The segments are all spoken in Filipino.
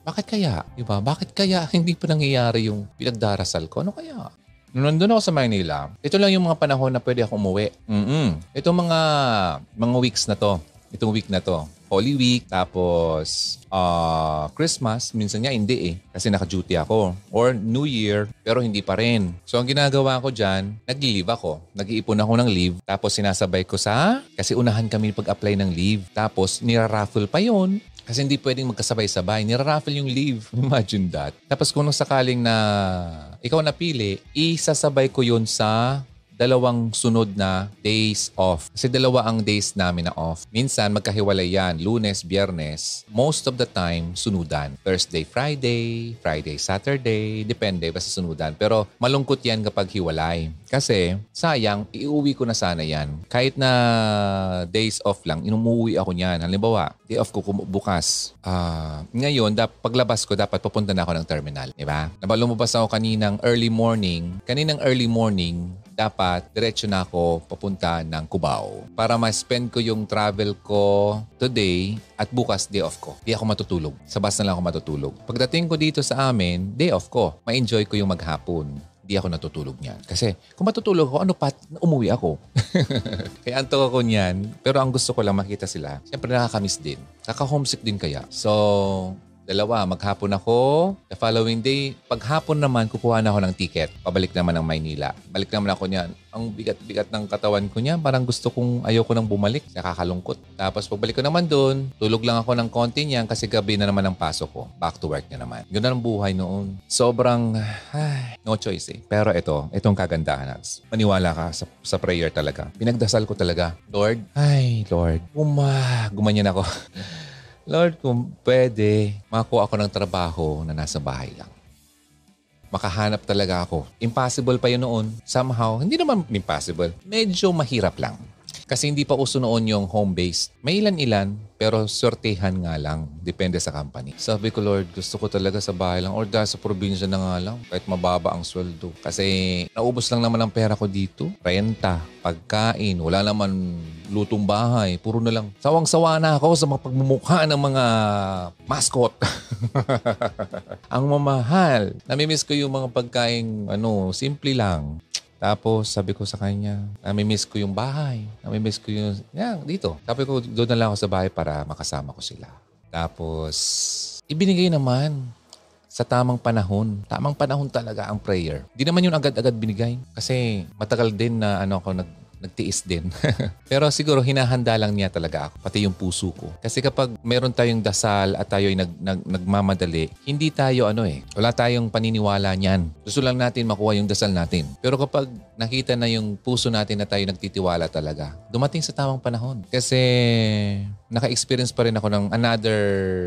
Bakit kaya? Diba? Bakit kaya hindi pa nangyayari yung pinagdarasal ko? Ano kaya? Nung nandun ako sa Manila, ito lang yung mga panahon na pwede akong umuwi. Itong mga weeks na to. Itong week na to. Holy Week, tapos Christmas, minsan nga hindi kasi naka-duty ako. Or New Year, pero hindi pa rin. So ang ginagawa ko dyan, nag-leave ako. Nag-iipon ako ng leave, tapos sinasabay ko kasi unahan kami pag-apply ng leave. Tapos nira-raffle pa yun. Kasi hindi pwedeng magkasabay-sabay. Nira-raffle yung leave. Imagine that. Tapos kung sakaling na ikaw napili, isasabay ko yun sa 2 sunod na days off. Kasi 2 ang days namin na off. Minsan, magkahiwalay yan. Lunes, Biyernes. Most of the time, sunudan. Thursday, Friday. Friday, Saturday. Depende, basta sunudan. Pero malungkot yan kapag hiwalay. Kasi, sayang, iuwi ko na sana yan. Kahit na days off lang, inumuwi ako niyan. Halimbawa, day off ko bukas. Ngayon, paglabas ko, dapat pupunta na ako ng terminal. Diba? Lumabas ako kaninang early morning, dapat diretso na ako papunta ng Cubao para ma-spend ko yung travel ko today at bukas day off ko. Di ako matutulog. Sa bus na lang ako matutulog. Pagdating ko dito sa amin, day off ko. Ma-enjoy ko yung maghapon. Di ako natutulog niyan. Kasi kung matutulog ako, umuwi ako. Kaya antok ako niyan. Pero ang gusto ko lang makita sila. Siyempre nakakamiss din. Kaka-homesick din kaya. So, 2, maghapon ako. The following day, paghapon naman, kukuha na ako ng ticket. Pabalik naman ng Maynila. Balik naman ako niyan. Ang bigat-bigat ng katawan ko niya. Parang gusto kong ayoko nang bumalik. Nakakalungkot. Tapos pagbalik ko naman doon, tulog lang ako ng konti niyan kasi gabi na naman ang pasok ko. Back to work na naman. Ganoon ang buhay noon. Sobrang, no choice eh. Pero itong kagandahan. Maniwala ka sa prayer talaga. Pinagdasal ko talaga. Lord, gumanyan ako. Lord, kung pwede, makakuha ako ng trabaho na nasa bahay lang. Makahanap talaga ako. Impossible pa yun noon. Somehow, hindi naman impossible. Medyo mahirap lang. Kasi hindi pa uso noon yung home-based. May ilan-ilan, pero sortehan nga lang. Depende sa company. Sabi ko, Lord, gusto ko talaga sa bahay lang. Or dahil sa probinsya na nga lang. Kahit mababa ang sweldo. Kasi naubos lang naman ang pera ko dito. Renta, pagkain, wala naman lutong bahay. Puro na lang. Sawang-sawa na ako sa mga pagmumukha ng mga mascot. Ang mamahal. Namimiss ko yung mga pagkain, simple lang. Tapos sabi ko sa kanya, namimiss ko yung bahay. Namimiss ko yung, dito. Sabi ko, doon na lang ako sa bahay para makasama ko sila. Tapos, ibinigay naman sa tamang panahon. Tamang panahon talaga ang prayer. Di naman yun agad-agad binigay. Kasi matagal din na nagtiis din. Pero siguro hinahanda lang niya talaga ako, pati yung puso ko. Kasi kapag meron tayong dasal at tayo'y nagmamadali, hindi tayo wala tayong paniniwala niyan. Gusto lang natin makuha yung dasal natin. Pero kapag nakita na yung puso natin na tayo nagtitiwala talaga, dumating sa tamang panahon. Kasi naka-experience pa rin ako ng another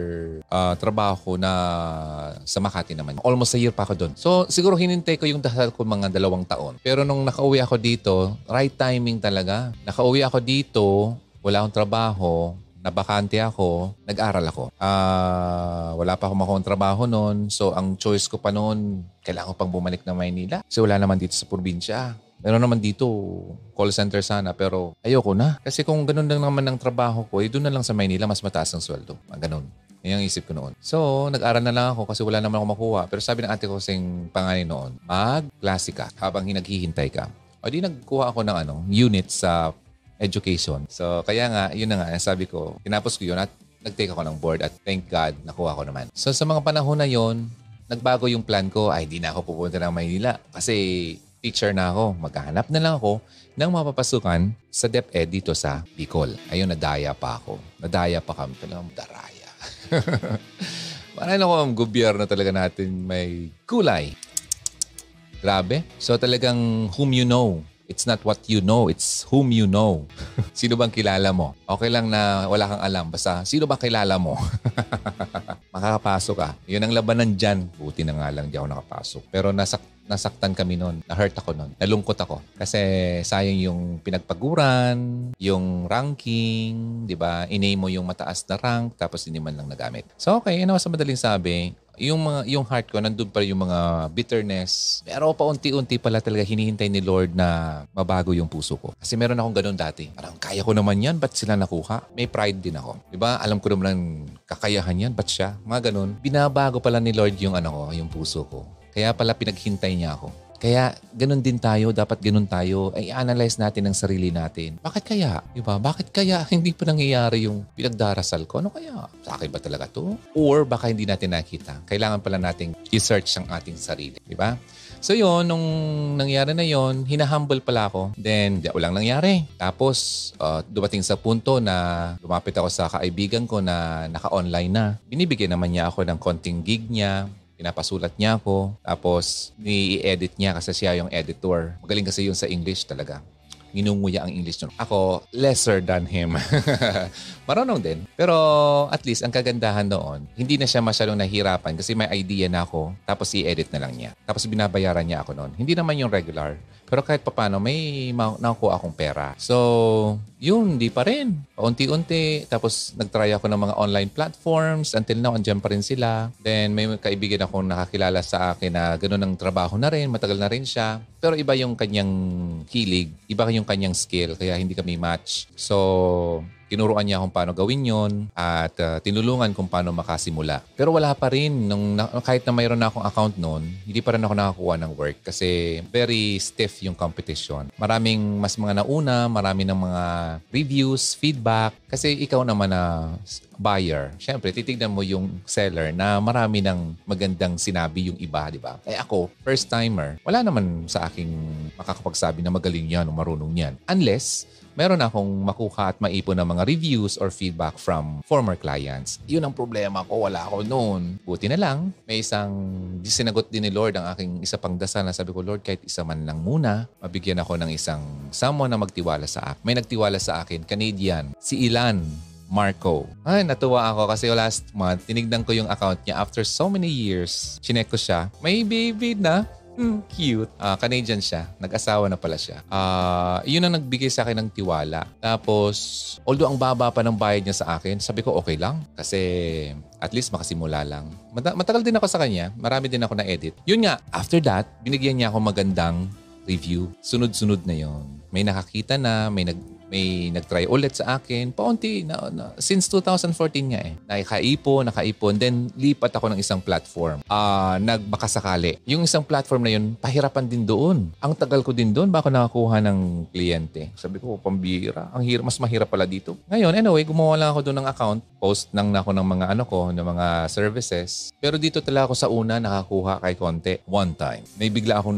trabaho na sa Makati naman. Almost a year pa ako doon. So siguro hinintay ko yung dasal ko mga 2 taon. Pero nung nakauwi ako dito, right timing talaga. Nakauwi ako dito, wala akong trabaho, nabakante ako, nag-aral ako. Wala pa akong makuha trabaho noon. So ang choice ko pa noon, kailangan ko pang bumalik na Maynila. Kasi wala naman dito sa probinsya. Meron naman dito, call center sana, pero ayoko na. Kasi kung ganun lang naman ang trabaho ko, doon na lang sa Maynila, mas mataas ang sweldo. Ganun. Yan ang isip ko noon. So, nag-aral na lang ako kasi wala naman ako makuha. Pero sabi ng ate ko kasing panganay noon, mag-klase ka habang naghihintay ka. O di nagkuha ako ng unit sa education. So, kaya nga, yun na nga, sabi ko, tinapos ko yun at nag-take ako ng board at thank God, nakuha ko naman. So, sa mga panahon na yon, nagbago yung plan ko. Di na ako pupunta ng Maynila kasi teacher na ako. Maghahanap na lang ako ng mapapasukan sa DepEd dito sa Bicol. Ayun, nadaya pa ako. Nadaya pa kami. Talagang daraya. Parang ako ang gobyerno talaga natin may kulay. Grabe. So talagang whom you know. It's not what you know, it's whom you know. Sino bang kilala mo? Okay lang na wala kang alam. Basta, sino ba kilala mo? Makakapasok ka. Yun ang labanan dyan. Buti na nga lang di ako nakapasok. Pero nasaktan kami noon. Na-hurt ako noon. Nalungkot ako. Kasi sayang yung pinagpaguran, yung ranking, di ba? Inay mo yung mataas na rank, tapos hindi man lang nagamit. So okay, sa madaling sabi, yung heart ko, nandun pa yung mga bitterness. Pero paunti-unti pala talaga hinihintay ni Lord na mabago yung puso ko. Kasi meron akong ganun dati. Parang kaya ko naman yan, ba't sila nakuha? May pride din ako. Diba? Alam ko naman kakayahan yan, ba't siya? Mga ganun. Binabago pala ni Lord yung yung puso ko. Kaya pala pinaghintay niya ako. Kaya ganun din tayo, dapat ganun tayo, ay analyze natin ang sarili natin. Bakit kaya? Diba? Bakit kaya hindi pa nangyayari yung pinagdarasal ko? Ano kaya? Sa akin ba talaga to? Or baka hindi natin nakita. Kailangan pala nating i-search ang ating sarili. Diba? So yun, nung nangyari na yun, hinahumble pala ako. Then, walang nangyari. Tapos, dumating sa punto na lumapit ako sa kaibigan ko na naka-online na. Binibigyan naman niya ako ng konting gig niya. Pinapasulat niya ako. Tapos, ni-edit niya kasi siya yung editor. Magaling kasi yun sa English talaga. Ginunguya ang English nun. Ako, lesser than him. Marunong din. Pero at least, ang kagandahan noon, hindi na siya masyadong nahirapan kasi may idea na ako. Tapos i-edit na lang niya. Tapos binabayaran niya ako noon. Hindi naman yung regular. Pero kahit papano, may nakuha akong pera. So, yun, di pa rin. Paunti-unti. Tapos, nag-try ako ng mga online platforms. Until now, andyan pa rin sila. Then, may kaibigan akong nakakilala sa akin na gano'n ang trabaho na rin. Matagal na rin siya. Pero iba yung kanyang hilig. Iba yung kanyang skill. Kaya hindi kami match. So, tinuruan niya kung paano gawin yon at tinulungan kung paano makasimula. Pero wala pa rin. Kahit na mayroon na akong account noon, hindi pa rin ako nakakuha ng work kasi very stiff yung competition. Maraming mas mga nauna, marami ng mga reviews, feedback. Kasi ikaw naman na buyer, syempre, titignan mo yung seller na marami ng magandang sinabi yung iba, di ba? Eh ako, first timer, wala naman sa aking makakapagsabi na magaling yan o marunong yan. Unless, meron akong makuha at maipon ng mga reviews or feedback from former clients. Yun ang problema ko. Wala ako noon. Buti na lang, may isang sinagot din ni Lord ang aking isa pang dasal na sabi ko, Lord, kahit isa man lang muna, mabigyan ako ng isang someone na magtiwala sa akin. May nagtiwala sa akin, Canadian, si Ilan Marco. Ay, natuwa ako kasi last month, tinignan ko yung account niya after so many years. Chinek ko siya. May baby na. Cute. Canadian siya. Nag-asawa na pala siya. Yun ang nagbigay sa akin ng tiwala. Tapos, although ang baba pa ng bayad niya sa akin, sabi ko okay lang. Kasi at least makasimula lang. Matagal din ako sa kanya. Marami din ako na-edit. Yun nga, after that, binigyan niya ako magandang review. Sunod-sunod na yon. May nakakita na, may nag-try ulit sa akin. Paunti, since 2014 nga eh. Nakaipon. Then, lipat ako ng isang platform. Nagbakasakali. Yung isang platform na yun, pahirapan din doon. Ang tagal ko din doon, baka nakakuha ng kliyente. Sabi ko, pambira. Mas mahirap pala dito. Ngayon, anyway, gumawa lang ako doon ng account. Post lang ako ng mga ng mga services. Pero dito talaga ako sa una, nakakuha kay konti. One time. May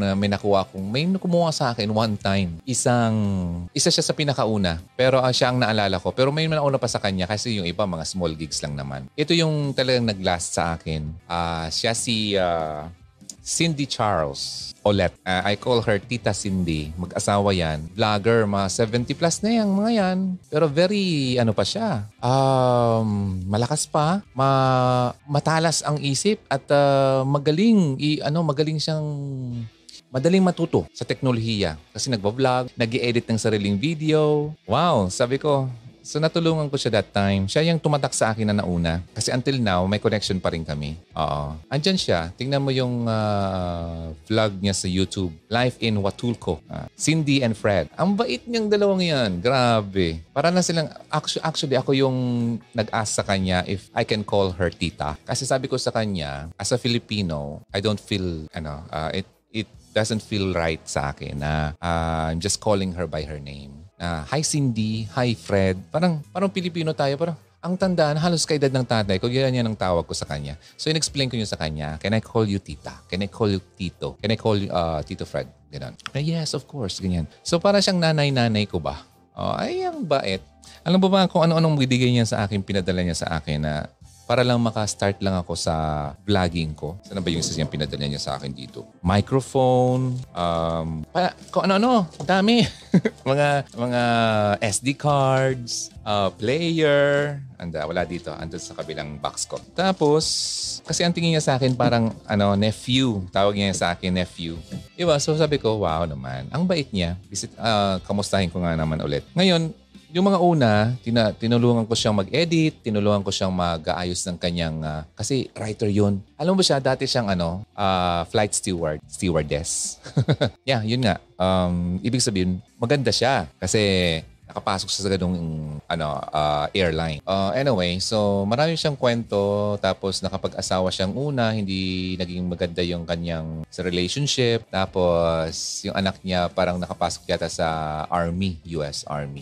kumuha sa akin one time. Isa siya sa pinakauna. Pero siya ang naalala ko. Pero may nauna pa sa kanya kasi yung iba mga small gigs lang naman. Ito yung talagang nag-last sa akin. Siya si Cindy Charles Olet. I call her Tita Cindy. Mag-asawa yan. Vlogger, mga 70 plus na yan, mga yan. Pero very, pa siya. Malakas pa. Matalas ang isip at magaling. Magaling siyang madaling matuto sa teknolohiya kasi nagbablog, nag-i-edit ng sariling video. Wow, sabi ko. So natulungan ko siya that time. Siya yung tumatak sa akin na nauna. Kasi until now, may connection pa rin kami. Oo. Andyan siya. Tingnan mo yung vlog niya sa YouTube. Life in Huatulco. Cindy and Fred. Ang bait niyang dalawang yan. Grabe. Para na silang, actually ako yung nag-ask sa kanya if I can call her tita. Kasi sabi ko sa kanya, as a Filipino, I don't feel, it doesn't feel right sa akin na I'm just calling her by her name. Hi Cindy, hi Fred. Parang Pilipino tayo. Parang ang tandaan, halos kaedad ng tatay ko. Ganyan ang tawag ko sa kanya. So in-explain ko yun sa kanya. Can I call you tita? Can I call you tito? Can I call you Tito Fred? Ganun. Yes, of course. Ganyan. So para siyang nanay-nanay ko ba? Ay, ang bait. Alam mo ba kung ano-anong bibigay niya sa akin, pinadala niya sa akin na para lang maka-start lang ako sa vlogging ko. Saan ba yung isa siyang pinadala niya sa akin dito? Microphone, kung ano-ano, dami. mga SD cards, player, wala dito, andun sa kabilang box ko. Tapos, kasi ang tingin niya sa akin parang nephew. Tawag niya sa akin nephew. Diba? So sabi ko, wow naman. Ang bait niya. Kamustahin ko nga naman ulit. Ngayon, yung mga una, tinulungan ko siyang mag-edit, tinulungan ko siyang mag-aayos ng kanyang, kasi writer yun. Alam mo ba siya, dati siyang flight stewardess. Yeah, yun nga. Ibig sabihin, maganda siya kasi nakapasok siya sa ganung airline. Anyway, so marami siyang kwento, tapos nakapag-asawa siyang una, hindi naging maganda yung kanyang sa relationship. Tapos yung anak niya parang nakapasok yata sa Army, US Army.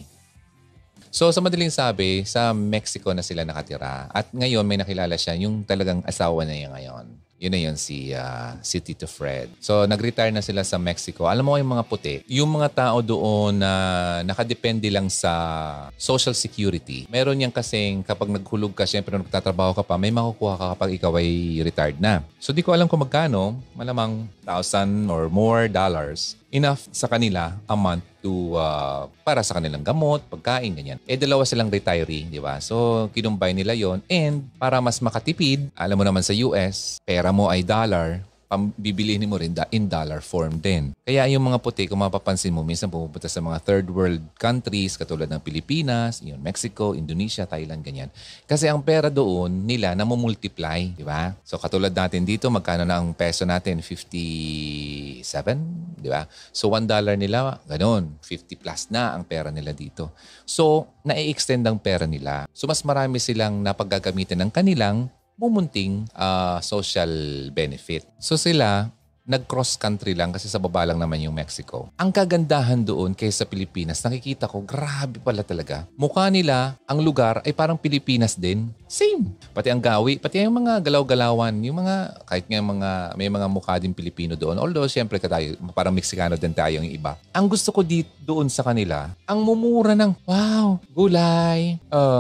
So sa madaling sabi, sa Mexico na sila nakatira. At ngayon may nakilala siya, yung talagang asawa na niya ngayon. Yun na yun, si Tito Fred. So, nag-retire na sila sa Mexico. Alam mo yung mga puti, yung mga tao doon na nakadepende lang sa social security. Meron yan kasing kapag naghulog ka, syempre nagtatrabaho ka pa, may makukuha ka kapag ikaw ay retired na. So, di ko alam kung magkano, malamang $1,000 or more dollars, enough sa kanila a month to para sa kanilang gamot, pagkain, ganyan. Dalawa silang retiree, di ba? So, kinumbay nila yon. And para mas makatipid, alam mo naman sa US, pera mo ay dollar, bibilihin mo rin in dollar form din. Kaya yung mga puti, kung mapapansin mo, minsan pumupunta sa mga third world countries katulad ng Pilipinas, yun, Mexico, Indonesia, Thailand, ganyan. Kasi ang pera doon nila namumultiply, di ba? So katulad natin dito, magkano na ang peso natin? 57, di ba? So $1 nila, ganun. 50 plus na ang pera nila dito. So, na-extend ang pera nila. So mas marami silang napaggagamitan ng kanilang mumunting social benefit. So sila, nag-cross country lang kasi sa baba lang naman yung Mexico. Ang kagandahan doon kaysa Pilipinas, nakikita ko, grabe pala talaga. Mukha nila, ang lugar ay parang Pilipinas din. Same. Pati ang gawi, pati yung mga galaw-galawan, yung mga, kahit nga may mga mukha din Pilipino doon. Although, siyempre tayo, parang Meksikano din tayo yung iba. Ang gusto ko doon sa kanila, ang mumura ng, wow, gulay,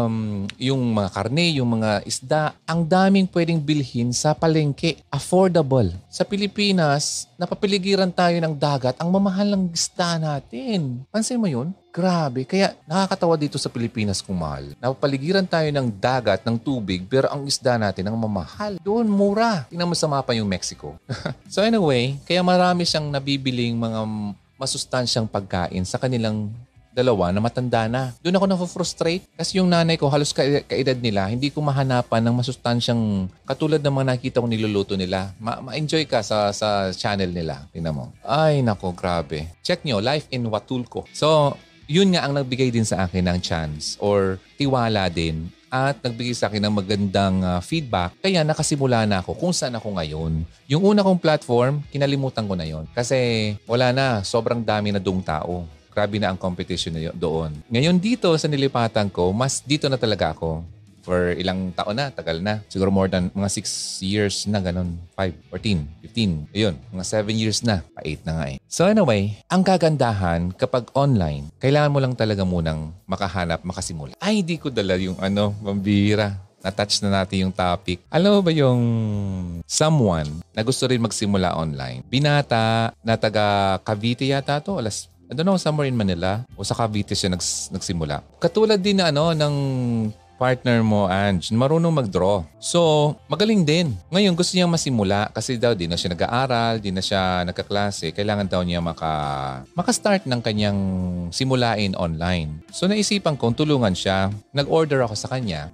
yung mga karne, yung mga isda, ang daming pwedeng bilhin sa palengke. Affordable. Sa Pilipinas, napapiligiran tayo ng dagat, ang mamahal ng isda natin. Pansin mo yun? Grabe. Kaya nakakatawa dito sa Pilipinas kung mahal. Napapaligiran tayo ng dagat, ng tubig, pero ang isda natin ang mamahal. Doon, mura. Tingnan mo sa mapa yung Mexico. So anyway, kaya marami siyang nabibiling mga masustansyang pagkain sa kanilang dalawa na matanda na. Doon ako na-frustrate kasi yung nanay ko halos kaedad nila, hindi ko mahanapan ng masustansyang katulad ng mga nakita ko niluluto nila. Ma-enjoy ka sa channel nila. Tingnan mo. Ay, nako, grabe. Check nyo, Life in Huatulco. So, yun nga ang nagbigay din sa akin ng chance or tiwala din at nagbigay sa akin ng magandang feedback. Kaya nakasimula na ako kung saan ako ngayon. Yung una kong platform, kinalimutan ko na yon kasi wala na, sobrang dami na dong tao. Grabe na ang competition na doon. Ngayon dito sa nilipatan ko, mas dito na talaga ako. For ilang taon na, tagal na. Siguro more than mga 6 years na, ganun. 5, 14, 15. Ayun, mga 7 years na. Pa-8 na nga eh. So anyway, ang kagandahan kapag online, kailangan mo lang talaga munang makahanap, makasimula. Ay, hindi ko dala yung mambira. Na-touch na natin yung topic. Alam mo ba yung someone na gusto rin magsimula online? Binata na taga Cavite yata to, I don't know, somewhere in Manila o sa Cavite siya nagsimula. Katulad din na ng partner mo, Ange, marunong mag-draw. So, magaling din. Ngayon, gusto niya masimula kasi daw di na siya nag-aaral, di na siya nagkaklase. Kailangan daw niya maka-start ng kanyang simulain online. So, naisipan ko, tulungan siya. Nag-order ako sa kanya.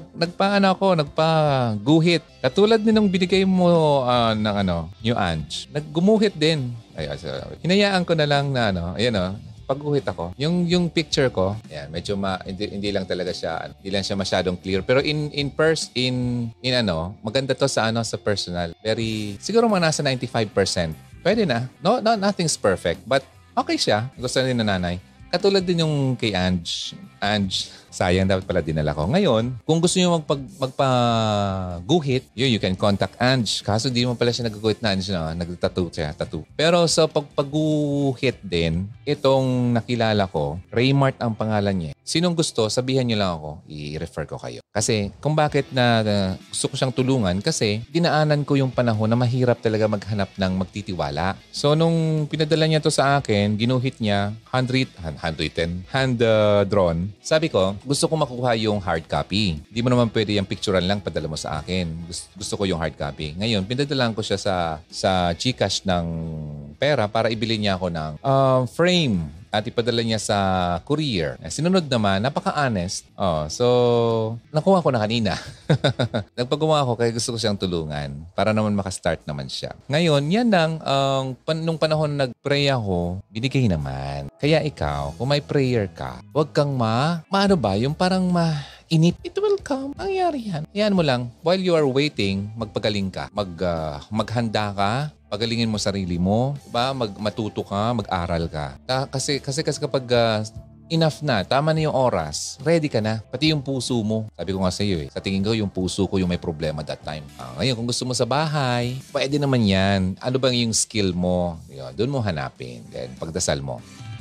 Nagpa-guhit. Katulad din ng binigay mo yung Ange. Naggumuhit din. Hinayaan ko na lang na pagguhit ako. Yung picture ko, yan, medyo hindi lang talaga siya, hindi lang siya masyadong clear. Pero maganda to sa personal. Siguro mga nasa 95%. Pwede na. No, nothing's perfect. But okay siya. Gusto rin na nanay. Katulad din yung kay Ange, sayang dapat pala dinala ko. Ngayon, kung gusto niyo magpa-guhit, you can contact Ange. Kaso di mo pala siya nag-guhit na Ange, nag-tattoo siya, tattoo. Pero sa pagpag-guhit din, itong nakilala ko, Raymart ang pangalan niya. Sinong gusto, sabihan niyo lang ako, i-refer ko kayo. Kasi kung bakit gusto ko siyang tulungan, kasi dinaanan ko yung panahon na mahirap talaga maghanap ng magtitiwala. So nung pinadala niya to sa akin, ginuhit niya, hand drawn. Sabi ko, gusto ko makuha yung hard copy. Hindi mo naman pwede yung picturean lang padala mo sa akin. Gusto ko yung hard copy. Ngayon, pinadalan ko siya sa GCash ng pera para ibili niya ako ng frame. at ipadala niya sa courier. Sinunod naman, napaka-honest. So, nakuha ko na kanina. Nagpagawa ako kaya gusto ko siyang tulungan para naman makastart naman siya. Ngayon, yan lang, nung panahon nag-pray ako, binigay naman. Kaya ikaw, kung may prayer ka, huwag kang maano ba, yung parang inip, it will come. Mangyari yan. Yan mo lang. While you are waiting, magpagaling ka. Maghanda ka. Pagalingin mo sarili mo. Diba? Matuto ka. Mag-aral ka. Kasi kapag enough na, tama na yung oras, ready ka na. Pati yung puso mo. Sabi ko nga sa iyo sa tingin ko yung puso ko yung may problema that time. Ngayon, kung gusto mo sa bahay, pwede naman yan. Ano bang yung skill mo? Doon mo hanapin. Then, pagdasal mo.